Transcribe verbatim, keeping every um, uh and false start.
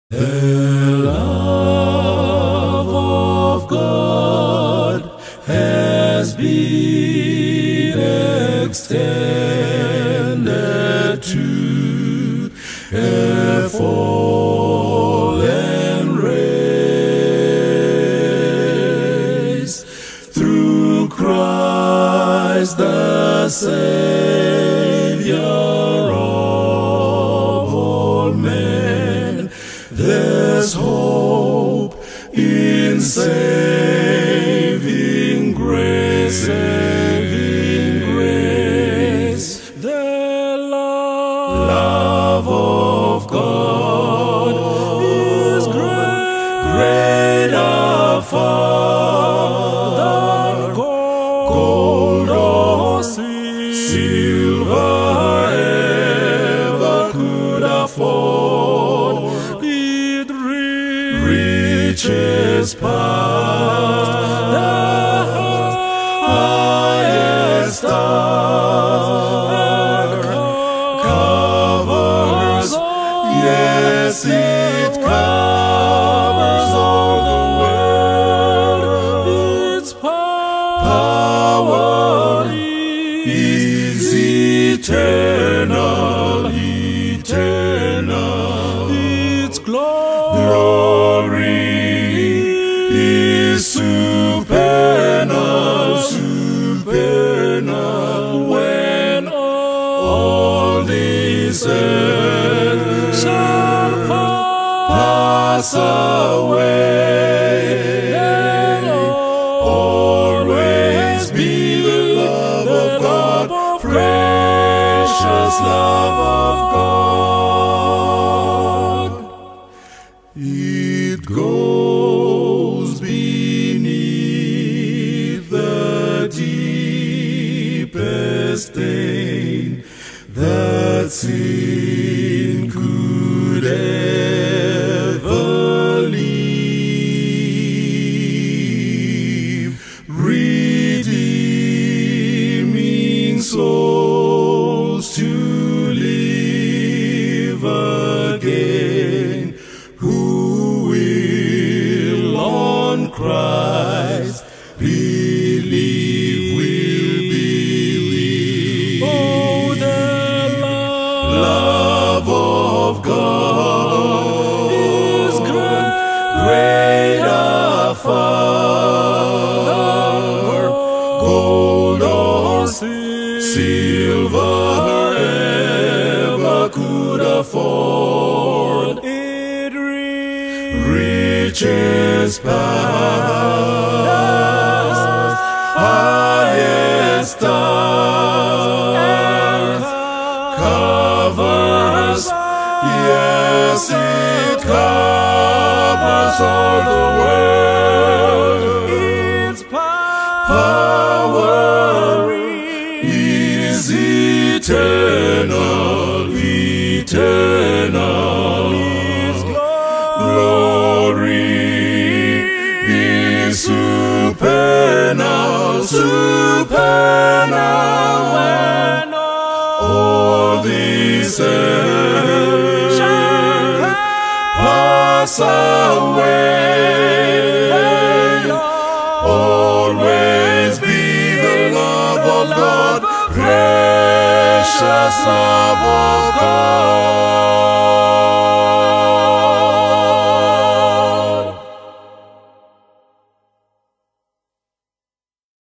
The love of God has been extended to a fallen race through Christ the Savior of all men. There's hope in saving grace, saving grace. The love, love of God is great, greater far than gold or silver ever could afford. Reaches past the highest star and covers, yes, it covers all the world. Its power is eternal, eternal. Its glory is supernal, supernal. When all this earth shall pass away, always be the love of God, precious love of God. It goes beneath the deepest stain that sin could ever leave, redeeming souls to live again, who will on Christ believe, will believe. Oh, the love, love of God is great, greater far than gold or silver ever could afford. It reaches past highest star and covers, yes, it covers all the world. Its power is eternal, eternal. Its glory is supernal, supernal. When all this earth shall pass away, always be the love of God, precious love of God.